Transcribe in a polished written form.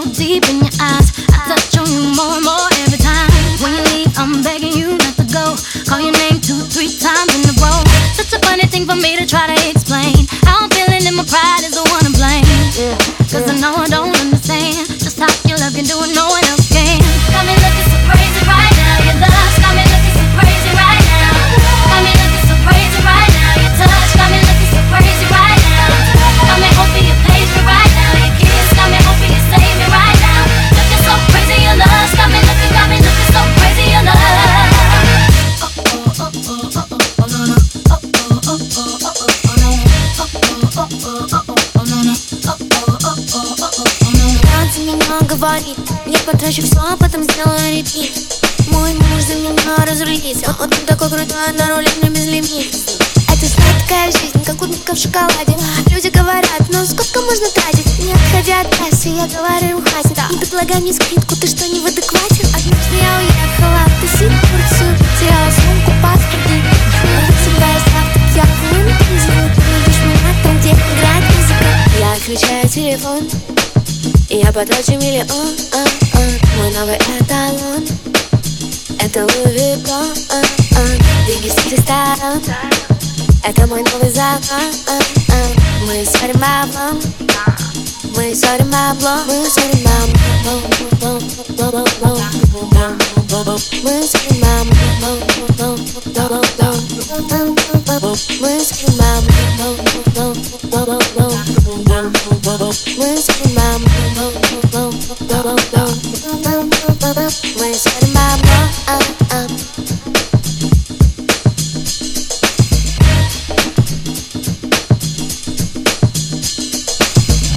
so deep in your eyes. I touch on you more and more every time. When you leave, I'm begging you not to go. Call your name 2-3 times in a row. Such a funny thing for me to try to explain. How I'm feeling and my pride is the one to blame. Cause I know I don't understand just how your love can do it, no one else can. Got me looking so crazy right now. Your love got me looking so crazy right now. Got me looking so crazy right now. Your touch got me looking so crazy right now. Got me hoping you page me right now. Your kiss got me hoping you save me right now. Looking so crazy, your love got me looking so crazy, your love. За меня говорит, я потрачу все, а потом сделаю репит. Мой муж за меня разрулится. Он такой крутой, на руле мне без лимита. Это сладкая жизнь, как клубника в шоколаде. Люди говорят, ну сколько можно тратить? Не отходя от трассы, я говорю, хватит. Не предлагай мне скидку, ты что, не в адеквате? Однажды я уехала в тусить Турцию. Теряла сумку, паспорт и себя завтра я вынуждена. Ты видишь меня там, где играет музыка. Я отключаю телефон и я потрачу миллион. Мой новый эталон — это Луи Виттон. Двигайся в ресторан — это мой новый закон. Мы ссорим баблом, мы ссорим баблом, мы ссорим баблом, мы ссорим баблом, мы ссорим баблом, мы ссорим баблом, мы ссорим